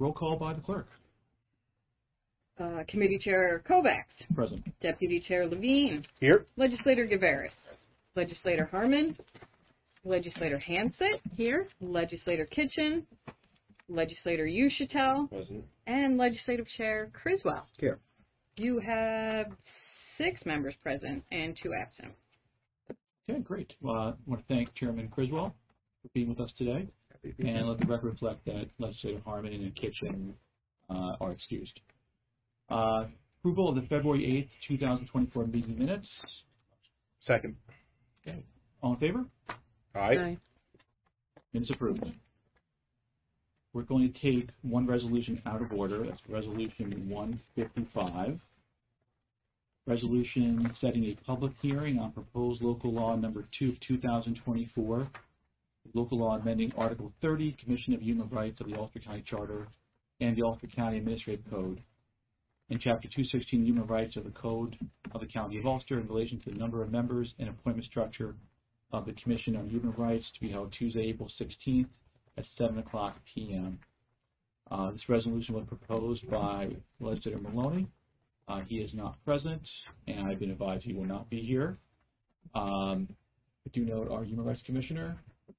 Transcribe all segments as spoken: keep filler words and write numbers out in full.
Roll call by the clerk. Uh, Committee Chair Kovacs. Present. Deputy Chair Levine. Here. Legislator Gaveris. Legislator Harmon. Legislator Hansett. Here. Legislator Kitchen. Legislator Uschitel. Present. And Legislative Chair Criswell. Here. You have six members present and two absent. Okay, great. Well, I want to thank Chairman Criswell for being with us today. Happy to be And let the record reflect that Legislator Harmon and Kitchen uh, are excused. Uh, approval of the February eighth, two thousand twenty-four meeting minutes. Second. Okay. All in favor? Aye. Minutes approved. We're going to take one resolution out of order. That's Resolution one fifty-five. Resolution setting a public hearing on proposed local law number two of two thousand twenty-four. Local law amending Article thirty, Commission of Human Rights of the Ulster County Charter and the Ulster County Administrative Code, and Chapter two sixteen, Human Rights of the Code of the County of Ulster in relation to the number of members and appointment structure of the Commission on Human Rights, to be held Tuesday, April sixteenth at seven o'clock p m Uh, this resolution was proposed by Legislator Maloney. Uh, he is not present, and I've been advised he will not be here. Um, I do note our Human Rights Commissioner.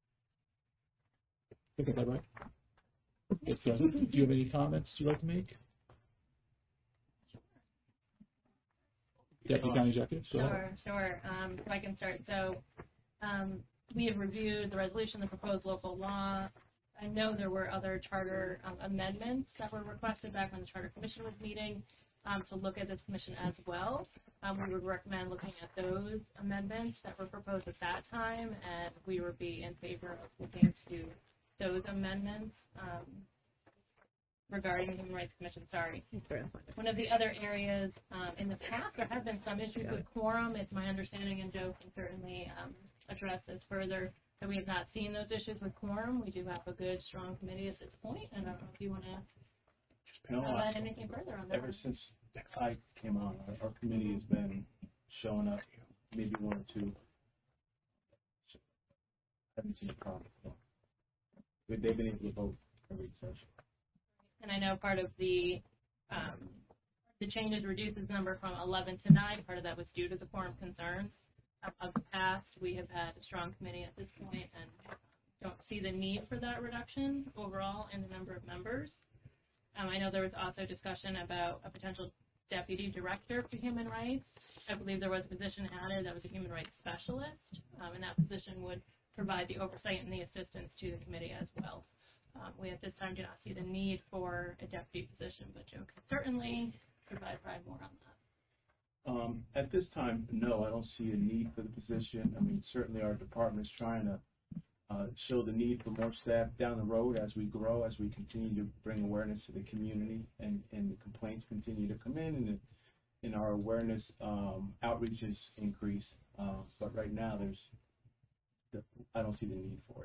I think I got that right. Yes, present. Do you have any comments you'd like to make? Deputy County Executive. So. Sure, sure. Um, if I can start. So um, we have reviewed the resolution, the proposed local law. I know there were other charter um, amendments that were requested back when the Charter Commission was meeting um, to look at this commission as well. Um, we would recommend looking at those amendments that were proposed at that time, and we would be in favor of looking to those amendments um, regarding the Human Rights Commission. Sorry. One of the other areas um, in the past, there have been some issues with quorum. It's my understanding, and Joe can certainly um, address this further, that we have not seen those issues with quorum. We do have a good, strong committee at this point, and I don't know if you want to add anything further on that. Ever since I came on, our, our committee has been showing up, maybe one or two. I haven't seen a problem. So they've been able to vote every session. And I know part of the um, the changes reduces the number from eleven to nine. Part of that was due to the quorum concerns of, of the past. We have had a strong committee at this point and don't see the need for that reduction overall in the number of members. Um, I know there was also discussion about a potential deputy director for human rights. I believe there was a position added that was a human rights specialist, um, and that position would provide the oversight and the assistance to the committee as well. Um, we at this time do not see the need for a deputy position, but Joe can certainly provide, provide more on that. Um, at this time, no, I don't see a need for the position. I mean, certainly our department is trying to uh, show the need for more staff down the road as we grow, as we continue to bring awareness to the community, and, and the complaints continue to come in, and, the, and our awareness um, outreaches increase. Uh, but right now, there's the, I don't see the need for it.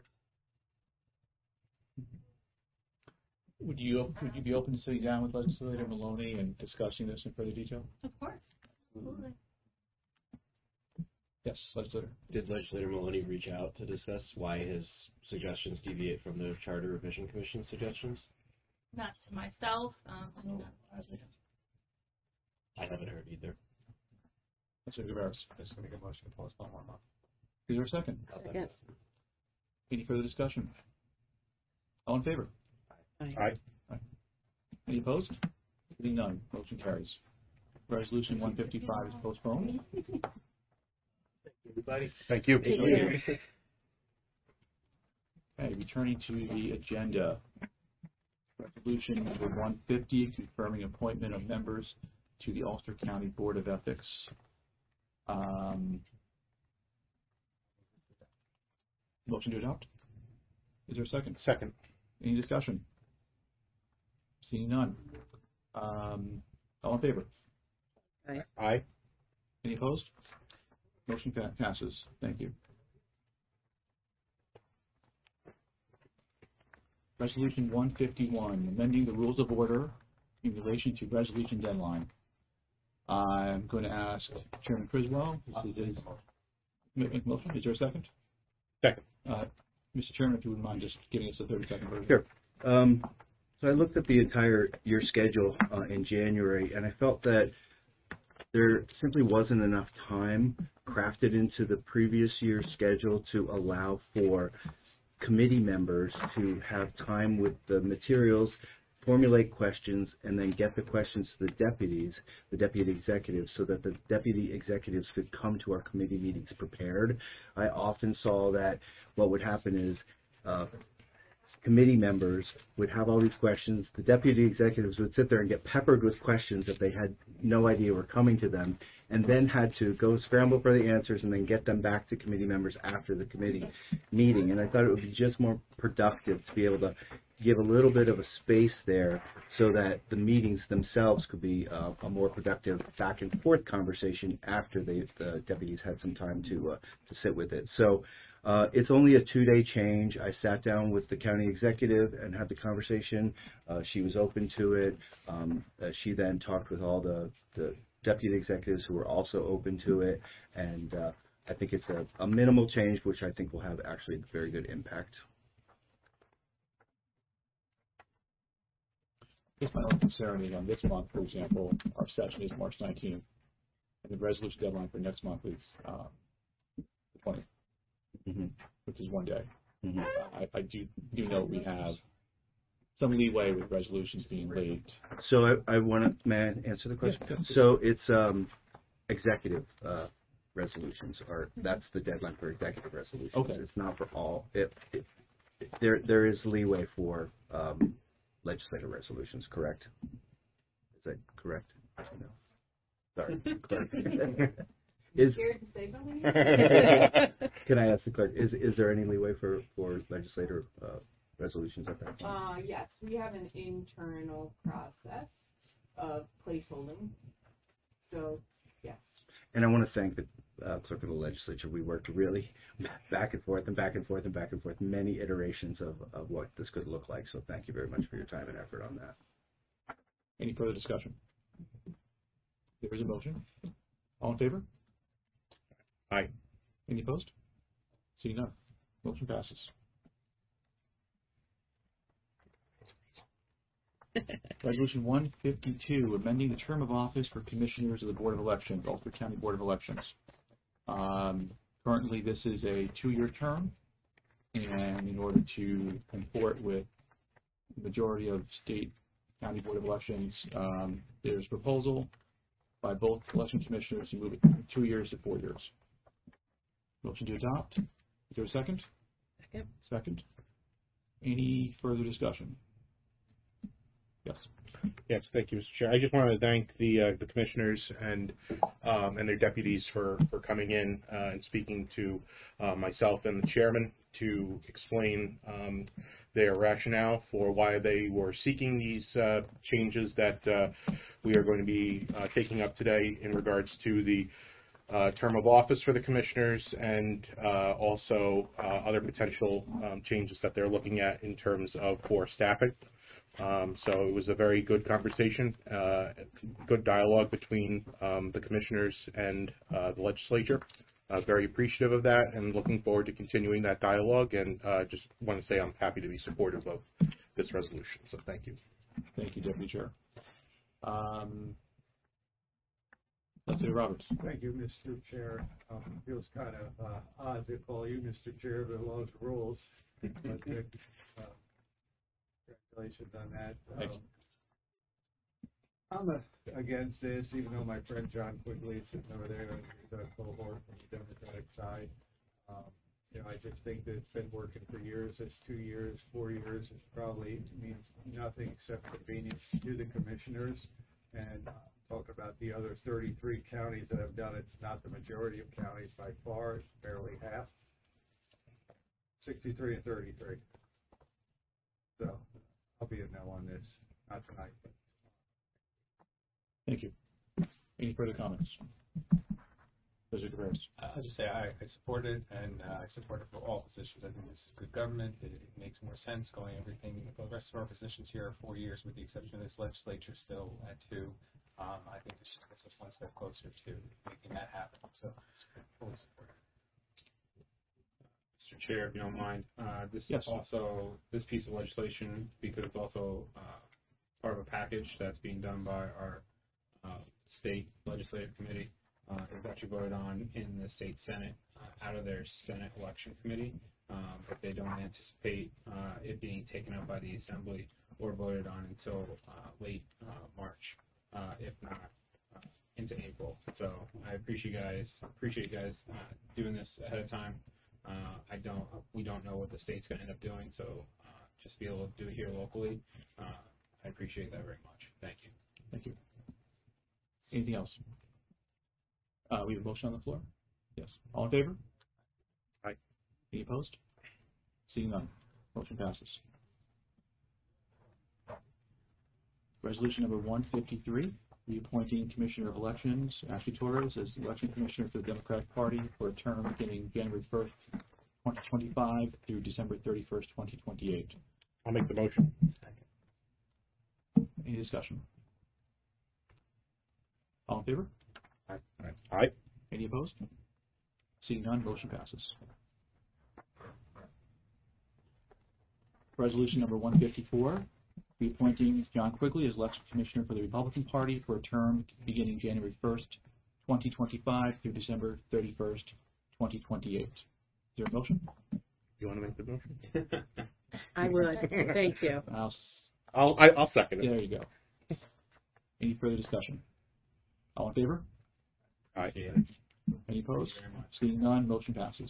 Would you would you be open to sitting down with Legislator Maloney and discussing this in further detail? Of course. Absolutely. Yes, Legislator. Did Legislator Maloney reach out to discuss why his suggestions deviate from the Charter Revision Commission suggestions? Not to myself. Um, I don't know. I haven't heard either. Legislator Gaveris. Just going to make a motion to postpone one month. Is there a second? Second. Any further discussion? All in favor? Aye. Aye. Any opposed? Seeing none, motion carries. Resolution one fifty-five is postponed. Thank you, everybody. Thank you. Thank you. Okay, returning to the agenda. Resolution number one fifty, confirming appointment of members to the Ulster County Board of Ethics. Um, motion to adopt. Is there a second? Second. Any discussion? Seeing none. Um, all in favor? Aye. Aye. Any opposed? Motion pa passes. Thank you. Resolution one fifty-one, amending the rules of order in relation to resolution deadline. I'm going to ask Chairman Criswell. This is his make a motion. Is there a second? Second. Uh, Mister Chairman, if you wouldn't mind just giving us a thirty second version. Sure. Um, So I looked at the entire year schedule uh, in January, and I felt that there simply wasn't enough time crafted into the previous year's schedule to allow for committee members to have time with the materials, formulate questions, and then get the questions to the deputies, the deputy executives, so that the deputy executives could come to our committee meetings prepared. I often saw that what would happen is uh, committee members would have all these questions. The deputy executives would sit there and get peppered with questions that they had no idea were coming to them, and then had to go scramble for the answers and then get them back to committee members after the committee meeting. And I thought it would be just more productive to be able to give a little bit of a space there so that the meetings themselves could be uh, a more productive back and forth conversation after they, the deputies had some time to uh, to sit with it. So uh, it's only a two-day change. I sat down with the county executive and had the conversation. Uh, she was open to it. Um, uh, she then talked with all the, the deputy executives who were also open to it, and uh, I think it's a, a minimal change, which I think will have actually a very good impact. Just my own concern is on this month, for example, our session is March nineteenth, and the resolution deadline for next month is um, the twentieth, Mm-hmm. which is one day. Mm-hmm. I, I do do know we have some leeway with resolutions being late. So I, I want to, may I answer the question? Yeah, yeah. So it's um, executive uh, resolutions, or that's the deadline for executive resolutions. Okay. It's not for all. It, it, it, there there is leeway for um, legislative resolutions, correct? Is that correct? No. Sorry. Clerk. Is, Scared to say something? can I ask the clerk, is is there any leeway for, for legislative uh, resolutions at that time? Uh, yes, we have an internal process of placeholding. So, yes. And I want to thank the uh, clerk of the legislature. We worked really back and forth and back and forth and back and forth, many iterations of, of what this could look like. So thank you very much for your time and effort on that. Any further discussion? There is a motion. All in favor? Aye. Any opposed? Seeing none. Motion passes. Resolution one fifty-two, amending the term of office for commissioners of the Board of Elections, Ulster County Board of Elections. Um, currently, this is a two-year term, and in order to comport with the majority of state county Board of Elections, um, there's a proposal by both election commissioners to move it from two years to four years. Motion to adopt. Is there a second? Second. Second. Any further discussion? Yes. Yes, thank you, Mister Chair. I just wanted to thank the uh, the commissioners and um, and their deputies for, for coming in uh, and speaking to uh, myself and the chairman to explain um, their rationale for why they were seeking these uh, changes that uh, we are going to be uh, taking up today in regards to the uh, term of office for the commissioners and uh, also uh, other potential um, changes that they're looking at in terms of for staffing. Um, so it was a very good conversation, uh, good dialogue between um, the commissioners and uh, the legislature. Uh, very appreciative of that and looking forward to continuing that dialogue, and uh, just want to say I'm happy to be supportive of this resolution. So thank you. Thank you, Deputy Chair. Um, Legislator Roberts. Thank you, Mister Chair. Um, it feels kind of uh, odd to call you Mister Chair, but laws are rules. But, uh, congratulations on that. Thank Um, I'm a, against this, even though my friend John Quigley is sitting over there, he's a cohort from the Democratic side. Um, you know, I just think that it's been working for years. It's two years, four years. It probably means nothing except convenience to the commissioners. And uh, talk about the other thirty-three counties that have done it. It's not the majority of counties by far. It's barely half. sixty-three and thirty-three. So I'll be a no on this. Not tonight, but Thank you. Any further comments? President Cabarrus. I'll just say I, I support it, and uh, I support it for all positions. I think this is good government. It, it makes more sense going everything. The rest of our positions here are four years, with the exception of this legislature still at two. Um, I think this just gets us one step closer to making that happen. So, fully support it. Mister Chair, if you don't mind, uh, this Yes. also this piece of legislation, because it's also uh, part of a package that's being done by our uh, state legislative committee. Uh, it was actually voted on in the state Senate uh, out of their Senate election committee, um, but they don't anticipate uh, it being taken up by the Assembly or voted on until uh, late uh, March, uh, if not uh, into April. So I appreciate you guys appreciate you guys uh, doing this ahead of time. Uh, I don't we don't know what the state's going to end up doing, so uh, just be able to do it here locally. Uh, I appreciate that very much. Thank you. Thank you. Anything else? Uh, we have a motion on the floor? Yes. All in favor? Aye. Any opposed? Seeing none, motion passes. Resolution number one fifty-three, reappointing Commissioner of Elections, Ashley Torres, as Election Commissioner for the Democratic Party for a term beginning January first, twenty twenty-five through December thirty-first, twenty twenty-eight. I'll make the motion. Any discussion? All in favor? Aye. Aye. Any opposed? Seeing none, motion passes. Resolution number one fifty-four, reappointing John Quigley as Election Commissioner for the Republican Party for a term beginning January first, twenty twenty-five through December thirty-first, twenty twenty-eight. Is there a motion? You want to make the motion? I would. Thank you. I'll, I'll I, I'll second it. there you go. Any further discussion? All in favor? Aye. Any opposed? Very much. Seeing none, motion passes.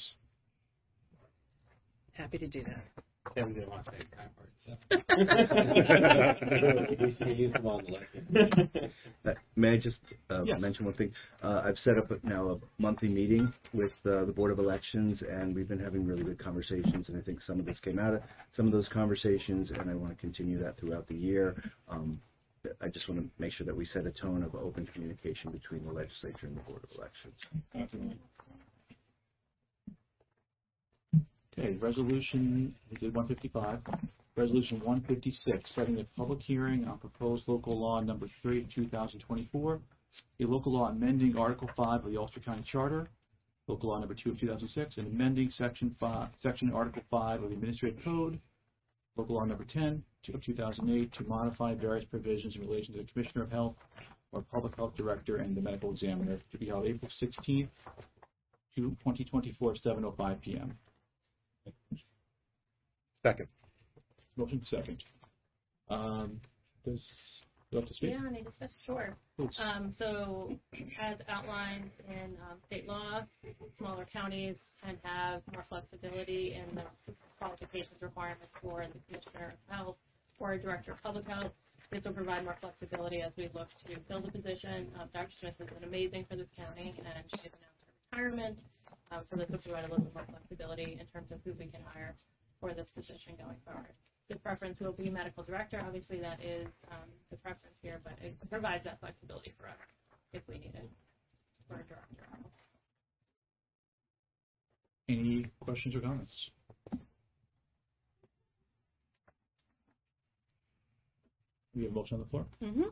Happy to do that. Kevin didn't want to say kind words. So. You use them on the election. Uh, May I just uh, Yes. mention one thing? Uh, I've set up now a monthly meeting with uh, the Board of Elections, and we've been having really good conversations, and I think some of this came out of some of those conversations, and I want to continue that throughout the year. Um, I just want to make sure that we set a tone of open communication between the legislature and the Board of Elections. Absolutely. Okay, resolution, we did one fifty-five. Resolution one fifty-six, setting a public hearing on proposed local law number three of two thousand twenty-four, a local law amending Article five of the Ulster County Charter, local law number two of two thousand six, and amending Section five, Section Article five of the Administrative Code, local law number ten of two thousand eight, to modify various provisions in relation to the Commissioner of Health or Public Health Director and the Medical Examiner, to be held April sixteenth, twenty twenty-four, seven oh five p m Second. Motion second. Um, does, you have to speak? Yeah, and I discussed, sure. Please. Um, so as outlined in um, state law, smaller counties can have more flexibility in the qualifications requirements for the Commissioner of Health or a Director of Public Health. This will provide more flexibility as we look to fill the position. Um, Doctor Smith has been amazing for this county, and she has announced her retirement. Um, so this will provide a little bit more flexibility in terms of who we can hire for this position going forward. The preference will be medical director. Obviously, that is um, the preference here, but it provides that flexibility for us if we need it for a director. Any questions or comments? We have a motion on the floor. Mm-hmm.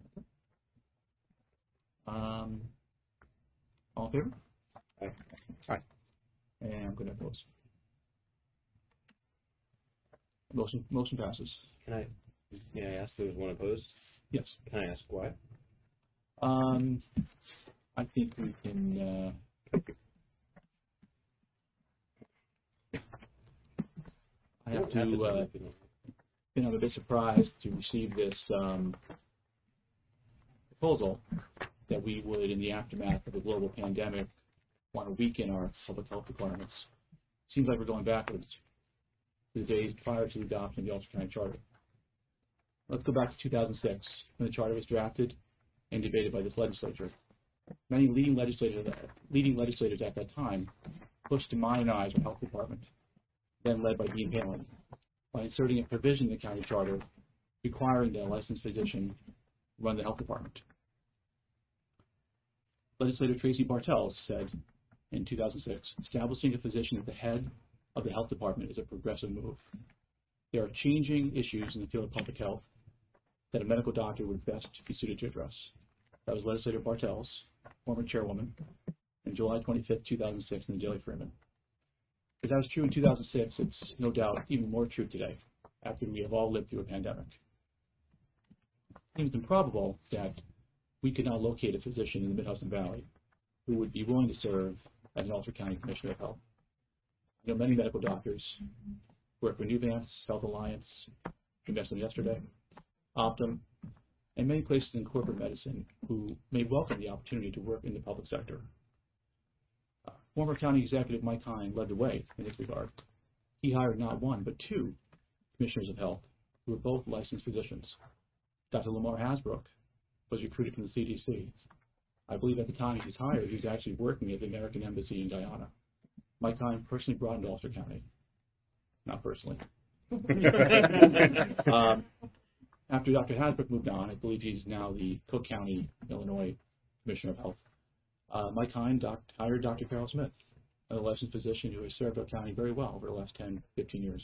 Um, all in favor? Aye. Aye. And I'm going to oppose. Motion, motion passes. Can I, may I ask, there was one opposed? Yes. Can I ask why? Um, I think we can, uh, I have to, uh, you know, I'm a bit surprised to receive this, um, proposal that we would, in the aftermath of the global pandemic, want to weaken our public health requirements. Seems like we're going backwards to the days prior to the adoption of the Ulster County Charter. Let's go back to two thousand six, when the charter was drafted and debated by this legislature. Many leading legislators, leading legislators at that time pushed to modernize our health department, then led by Dean Palin, by inserting a provision in the county charter requiring that a licensed physician run the health department. Legislator Tracy Bartels said in two thousand six, establishing a physician at the head of the health department is a progressive move. There are changing issues in the field of public health that a medical doctor would best be suited to address. That was Legislator Bartels, former chairwoman, on July twenty-fifth, two thousand six in the Daily Freeman. If that was true in two thousand six, it's no doubt even more true today, after we have all lived through a pandemic. seems improbable that we could not locate a physician in the Mid-Hudson Valley who would be willing to serve as an Ulster County Commissioner of Health. I know many medical doctors who work for Nuvance, Health Alliance, we met them yesterday, Optum, and many places in corporate medicine who may welcome the opportunity to work in the public sector. Uh, former County Executive Mike Hine led the way in this regard. He hired not one, but two commissioners of health who were both licensed physicians. Doctor Lamar Hasbrook was recruited from the C D C. I believe at the time he was hired, he was actually working at the American Embassy in Guyana. Mike Hine personally brought him to Ulster County. Not personally. um, after Doctor Hasbrook moved on, I believe he's now the Cook County, Illinois Commissioner of Health. Uh, Mike Hine doc- hired Doctor Carol Smith, a licensed physician who has served our county very well over the last ten, fifteen years.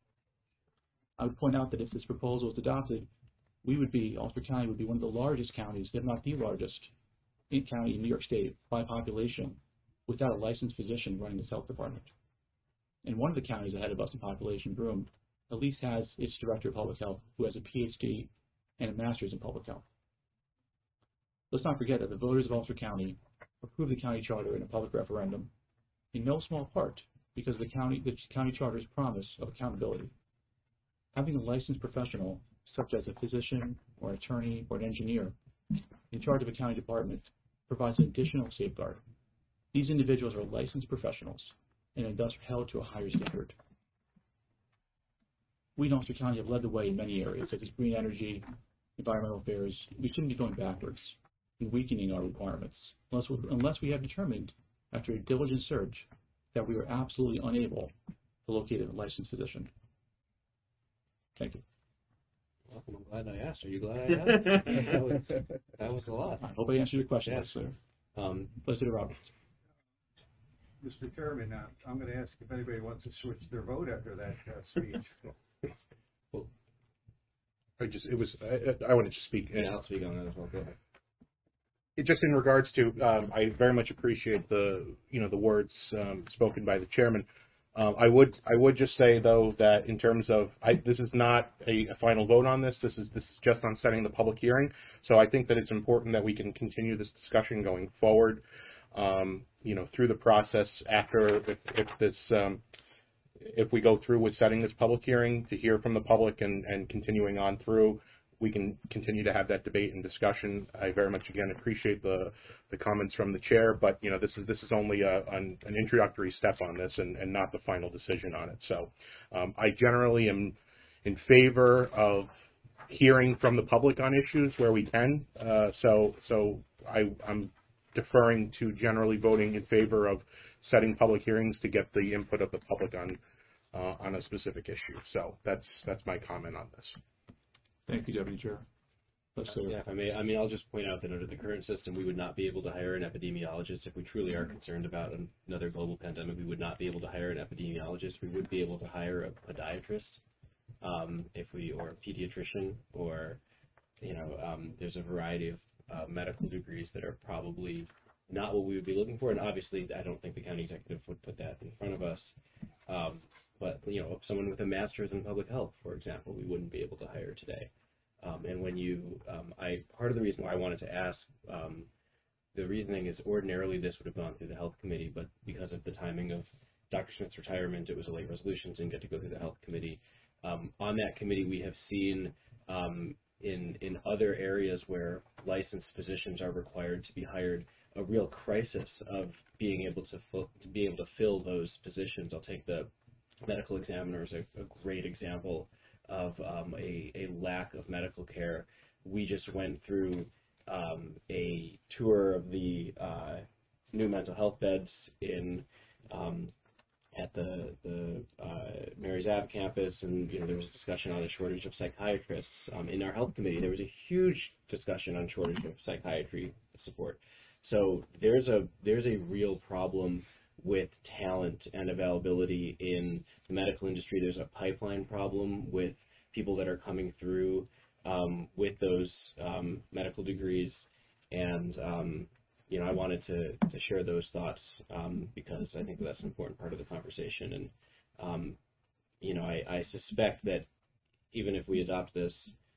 I would point out that if this proposal was adopted, we would be, Ulster County would be one of the largest counties, if not the largest, in county in New York State by population without a licensed physician running its health department. And one of the counties ahead of us in population, Broome, at least has its director of public health who has a P H D and a master's in public health. Let's not forget that the voters of Ulster County approved the county charter in a public referendum, in no small part because of the county, the county charter's promise of accountability. Having a licensed professional, such as a physician or an attorney or an engineer, in charge of a county department provides an additional safeguard. These individuals are licensed professionals and are thus held to a higher standard. We in Ulster County have led the way in many areas, such as green energy, environmental affairs. We shouldn't be going backwards and weakening our requirements, unless we, unless we have determined, after a diligent search, that we are absolutely unable to locate a licensed physician. Thank you. Well, I'm glad I asked. Are you glad I asked? that, was, that was a lot. I hope I answered your question, Yeah. sir. Um, President Roberts. Mister Chairman, uh, I'm going to ask if anybody wants to switch their vote after that uh, speech. Well, I just, it was, I, I wanted to speak. and I'll speak on that as well. Go ahead. It just in regards to, um, I very much appreciate the, you know, the words um, spoken by the chairman. Um, I would, I would just say though that in terms of, I, this is not a, a final vote on this. This is, this is just on setting the public hearing. So I think that it's important that we can continue this discussion going forward. Um, you know, through the process after, if, if this, um, if we go through with setting this public hearing to hear from the public and, and continuing on through, we can continue to have that debate and discussion. I very much again appreciate the the comments from the chair, but you know, this is this is only a, an, an introductory step on this and, and not the final decision on it. So um, I generally am in favor of hearing from the public on issues where we can. Uh, so so I, I'm deferring to generally voting in favor of setting public hearings to get the input of the public on uh, on a specific issue. So that's that's my comment on this. Thank you, Deputy Chair. Let's see. Yeah, if I may, I mean, I'll just point out that under the current system, we would not be able to hire an epidemiologist if we truly are concerned about another global pandemic. We would not be able to hire an epidemiologist. We would be able to hire a podiatrist, um, if we, or a pediatrician, or you know, um, there's a variety of uh, medical degrees that are probably not what we would be looking for. And obviously, I don't think the county executive would put that in front of us. Um, But, you know, someone with a master's in public health, for example, we wouldn't be able to hire today. Um, and when you, um, I, part of the reason why I wanted to ask, um, the reasoning is ordinarily this would have gone through the health committee, but because of the timing of Doctor Smith's retirement, it was a late resolution, didn't get to go through the health committee. Um, on that committee, we have seen um, in, in other areas where licensed physicians are required to be hired, a real crisis of being able to, fill, to be able to fill those positions. I'll take the medical examiner is a, a great example of um, a, a lack of medical care. We just went through um, a tour of the uh, new mental health beds in um, at the the uh, Mary's Ave campus, and you know there was a discussion on the shortage of psychiatrists. Um, in our health committee, there was a huge discussion on shortage of psychiatry support. So there's a there's a real problem with talent and availability in the medical industry. There's a pipeline problem with people that are coming through um, with those um, medical degrees, and um, you know I wanted to, to share those thoughts um, because I think that's an important part of the conversation. And um, you know I, I suspect that even if we adopt this, um,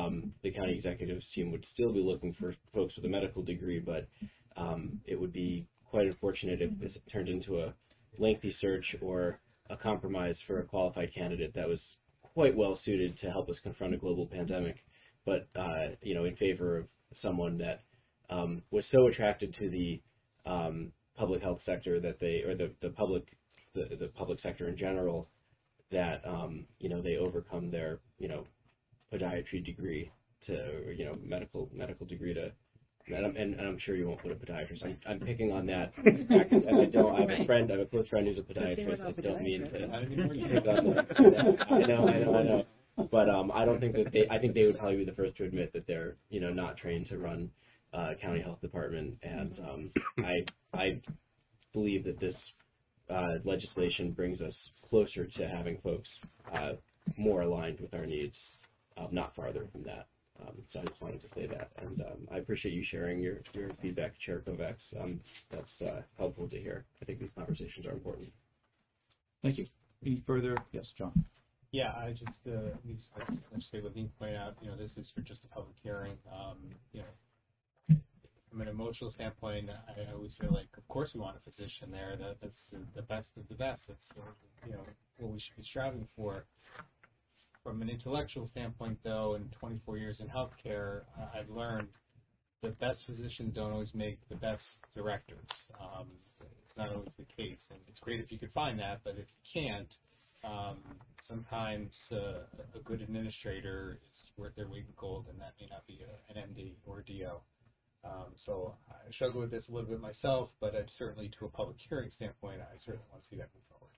um, the county executives team would still be looking for folks with a medical degree, but um, it would be quite unfortunate if this turned into a lengthy search or a compromise for a qualified candidate that was quite well suited to help us confront a global pandemic, but uh, you know, in favor of someone that um, was so attracted to the um, public health sector that they, or the, the public, the, the public sector in general, that um, you know, they overcome their, you know, podiatry degree to, or, you know, medical medical degree to. And I'm, and I'm sure you won't put a podiatrist. I'm, I'm picking on that. And I don't. I have a friend. I have a close friend who's a podiatrist. I don't mean to pick on that. I know. I know. I know. But um, I don't think that they. I think they would probably be the first to admit that they're, you know, not trained to run uh, county health department. And um, I I believe that this uh, legislation brings us closer to having folks uh, more aligned with our needs, uh, not farther from that. Um, so I just wanted to say that, and um, I appreciate you sharing your, your feedback, Chair Kovacs. Um, that's uh, helpful to hear. I think these conversations are important. Thank you. Any further? Yes, John. Yeah, I just, uh, at least like say Levine pointed out, you know, this is for just a public hearing. Um, you know, from an emotional standpoint, I, I always feel like, of course, we want a physician there. That that's the, the best of the best. That's uh, you know, what we should be striving for. From an intellectual standpoint, though, in twenty-four years in healthcare, uh, I've learned the best physicians don't always make the best directors. Um, it's not always the case, and it's great if you could find that, but if you can't, um, sometimes uh, a good administrator is worth their weight in gold, and that may not be a, an M D or a D O. Um, so I struggle with this a little bit myself, but I'd certainly, to a public hearing standpoint, I certainly want to see that move forward.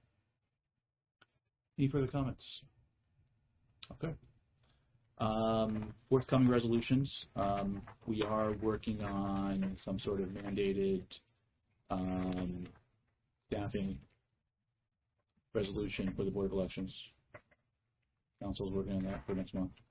Any further comments? Okay. Um, forthcoming resolutions. Um, we are working on some sort of mandated um, staffing resolution for the Board of Elections. Council is working on that for next month.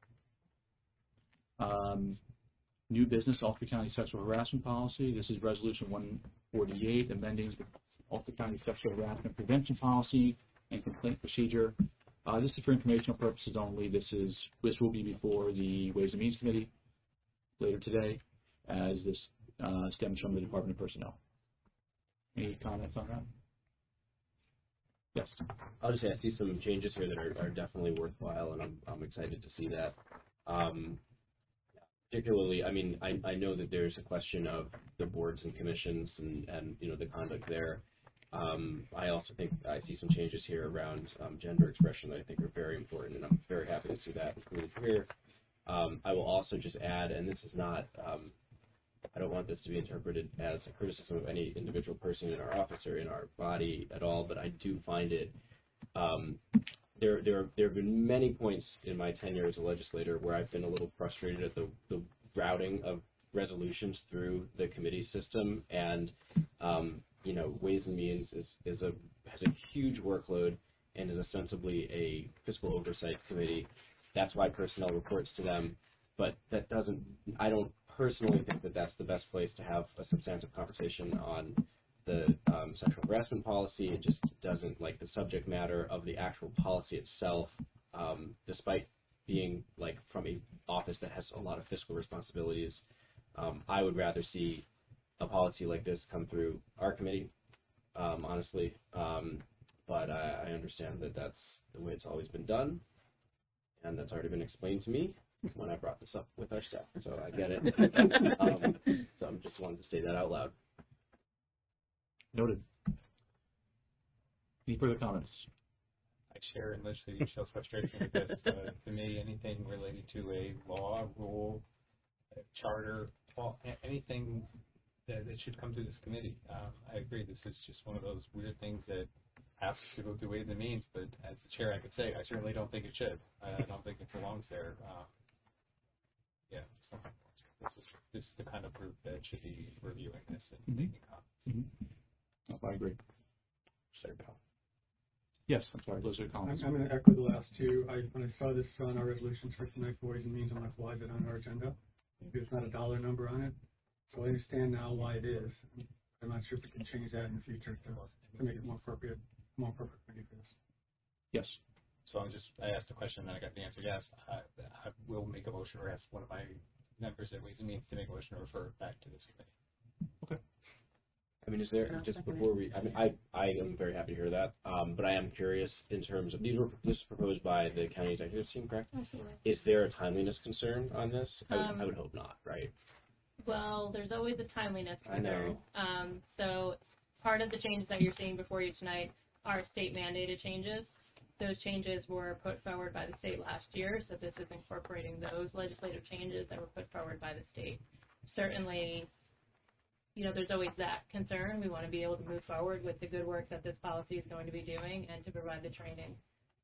Um, new business, Ulster County Sexual Harassment Policy. This is Resolution one forty-eight, amending the Ulster County Sexual Harassment Prevention Policy and Complaint Procedure. Uh, this is for informational purposes only. This is this will be before the Ways and Means Committee later today, as this uh, stems from the Department of Personnel. Any comments on that? Yes. I'll just say I see some changes here that are, are definitely worthwhile, and I'm I'm excited to see that. Um, particularly, I mean, I I know that there's a question of the boards and commissions and and you know the conduct there. Um, I also think I see some changes here around um, gender expression that I think are very important, and I'm very happy to see that included here. Um, I will also just add, and this is not, um, I don't want this to be interpreted as a criticism of any individual person in our office or in our body at all, but I do find it, um, there, there, there have been many points in my tenure as a legislator where I've been a little frustrated at the, the routing of resolutions through the committee system, and um, you know, Ways and Means is, is a has a huge workload and is ostensibly a fiscal oversight committee. That's why personnel reports to them, but that doesn't. I don't personally think that that's the best place to have a substantive conversation on the um, sexual harassment policy. It just doesn't, like, the subject matter of the actual policy itself, um, despite being like from a office that has a lot of fiscal responsibilities. Um, I would rather see a policy like this come through our committee, um, honestly, um, but I, I understand that that's the way it's always been done, and that's already been explained to me when I brought this up with our staff, so I get it. um, so I just wanted to say that out loud. Noted. Any further comments? I share in legislative Michelle's frustration with this. Uh, to me, anything related to a law, rule, a charter, well, anything that it should come through this committee. Um, I agree. This is just one of those weird things that has to go through Ways and Means. But as the chair, I could say I certainly don't think it should. I, I don't think it belongs there. Um, yeah. So this is this is the kind of group that should be reviewing this and Mm-hmm. making comments. Mm-hmm. Oh, I agree. Sorry, Paul. Yes, I'm sorry. Those are comments. I'm, I'm going to echo the last two. I, when I saw this on our resolutions for tonight for Ways and Means, I'm like, why is it on our agenda? There's not a dollar number on it. So I understand now why it is. I'm not sure if we can change that in the future to, to make it more appropriate, more appropriate for this. Yes. so I'm just, I asked a question and then I got the answer yes. I, I will make a motion or ask one of my members at Ways and Means to make a motion to refer it back to this committee. I mean, is there, And I'll just second before we, I mean, I, I am very happy to hear that, um, but I am curious in terms of, these were, this was proposed by the county executive team, correct? Absolutely. Is there a timeliness concern on this? I would, Um, I would hope not, right? Well, there's always a timeliness I concern. know. Um, so part of the changes that you're seeing before you tonight are state mandated changes. Those changes were put forward by the state last year, so this is incorporating those legislative changes that were put forward by the state. Certainly, you know, there's always that concern. We want to be able to move forward with the good work that this policy is going to be doing and to provide the training.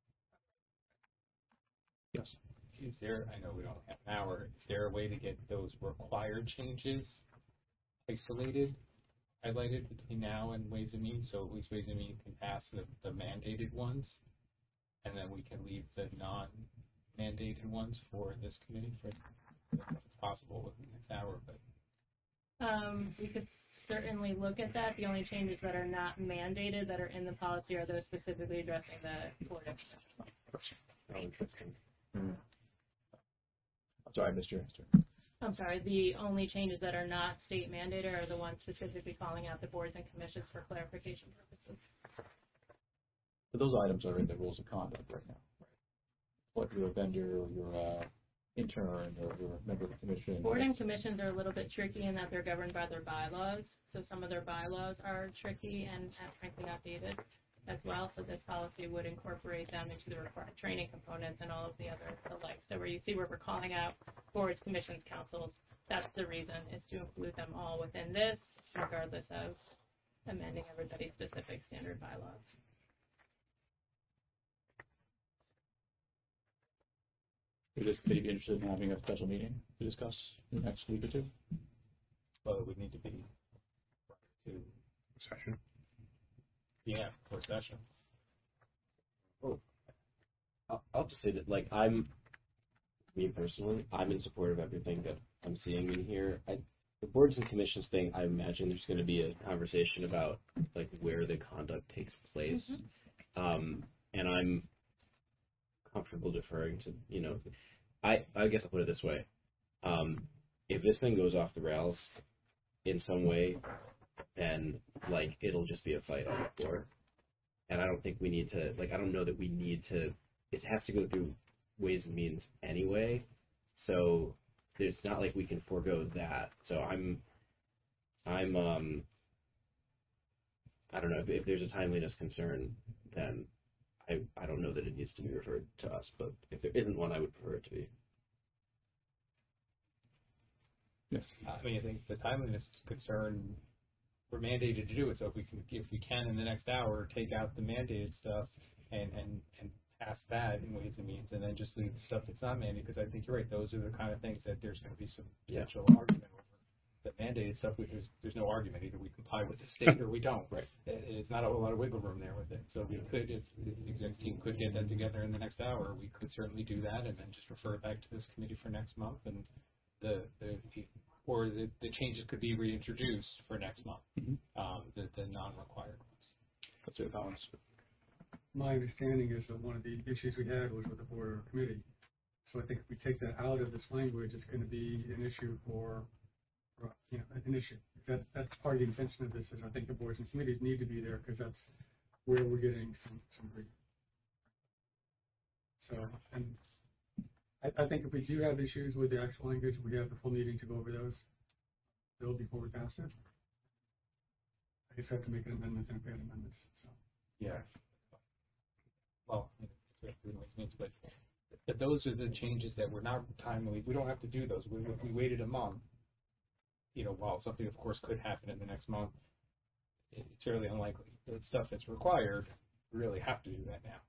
Yes. Is there, I know we don't have an hour, is there a way to get those required changes isolated, highlighted between now and Ways and Means, so at least Ways and Means can pass the, the mandated ones, and then we can leave the non-mandated ones for this committee, for, if it's possible within the next hour, but. Um, we could certainly look at that. The only changes that are not mandated that are in the policy are those specifically addressing the board of commissioners. Oh, interesting. Mm. I'm sorry, I missed your answer. I'm sorry, the only changes that are not state mandated are the ones specifically calling out the boards and commissions for clarification purposes. But those items are in the rules of conduct right now, right? What you're a vendor, or you're a intern, or you're a member of the commission. Board and commissions are a little bit tricky in that they're governed by their bylaws. So some of their bylaws are tricky and, and frankly outdated as well. So this policy would incorporate them into the required training components and all of the other the like. So where you see where we're calling out boards, commissions, councils, that's the reason, is to include them all within this, regardless of amending everybody's specific standard bylaws. Would this committee be interested in having a special meeting to discuss in the next week or two? Well, it would need to be to Session. yeah, for session. Oh, I'll, I'll just say that, like, I'm, me personally, I'm in support of everything that I'm seeing in here. I, the boards and commissions thing, I imagine there's going to be a conversation about, like, where the conduct takes place. Mm-hmm. Um, and I'm comfortable deferring to, you know, I, I guess I'll put it this way. Um, if this thing goes off the rails in some way, then, like, it'll just be a fight on the floor. And I don't think we need to, like, I don't know that we need to, it has to go through Ways and Means anyway. So it's not like we can forego that. So I'm, I'm, um, I don't know, if, if there's a timeliness concern, then I, I don't know that it needs to be referred to us, but if there isn't one, I would prefer it to be. Yes. I mean, I think the timeliness concern, we're mandated to do it, so if we can, if we can in the next hour, take out the mandated stuff and, and, and pass that in Ways and Means, and then just leave the stuff that's not mandated, because I think you're right, those are the kind of things that there's going to be some potential yeah. argument over. The mandated stuff, there's, there's no argument, either we comply with the state or we don't. Right. It's not a whole lot of wiggle room there with it, so we could, if the exec team could get that together in the next hour, we could certainly do that, and then just refer it back to this committee for next month, and the, the or the, the changes could be reintroduced for next month, mm-hmm. um, the, the non-required ones. That's it, Collins. My understanding is that one of the issues we had was with the board or committee. So I think if we take that out of this language, it's going to be an issue for, for you know, an issue. That, that's part of the intention of this, is I think the boards and committees need to be there, because that's where we're getting some, some grief. So, and I, I think if we do have issues with the actual language, we have the full meeting to go over those bill before we pass it. I just have to make an amendment and add amendments. So. Yeah. Well, but but those are the changes that were not timely. We don't have to do those. We we waited a month. You know, while something, of course, could happen in the next month, it's fairly unlikely. The stuff that's required, we really have to do that now.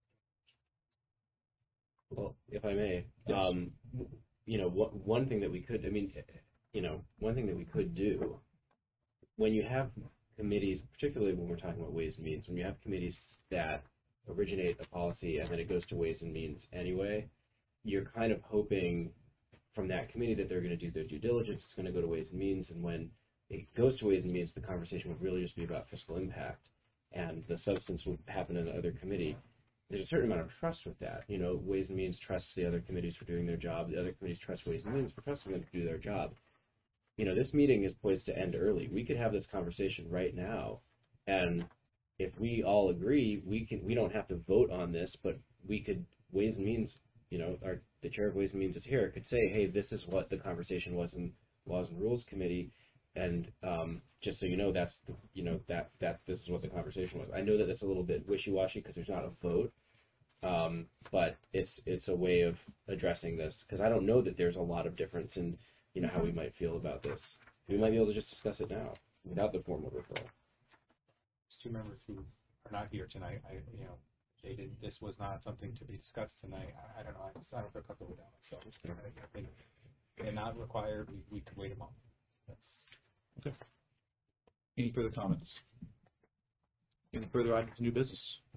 Well, if I may, yes. um, you know, what, one thing that we could, I mean, you know, one thing that we could do, when you have committees, particularly when we're talking about Ways and Means, when you have committees that originate a policy and then it goes to Ways and Means anyway, you're kind of hoping from that committee that they're going to do their due diligence, it's going to go to Ways and Means, and when it goes to Ways and Means, the conversation would really just be about fiscal impact, and the substance would happen in the other committee. there's a certain amount of trust with that. You know, Ways and Means trusts the other committees for doing their job. The other committees trust Ways and Means for trusting them to do their job. You know, this meeting is poised to end early. We could have this conversation right now, and if we all agree, we can. We don't have to vote on this, but we could. Ways and Means, you know, our the chair of Ways and Means is here. Could say, hey, this is what the conversation was in Laws and Rules Committee, and um, just so you know, that's the, you know that that this is what the conversation was. I know that it's a little bit wishy-washy because there's not a vote. Um, but it's it's a way of addressing this because I don't know that there's a lot of difference in you know how we might feel about this. We might be able to just discuss it now without the formal referral. Two members who are not here tonight, I you know they did this was not something to be discussed tonight. I, I don't know. I, just, I don't feel comfortable with that myself. I, I think they're not required. We we could wait a month. That's... Okay. Any further comments? Any further items of new business?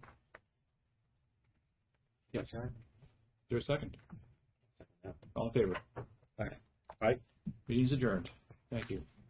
Yes. Is there a second? All in favor? Aye. Aye. Meeting's adjourned. Thank you.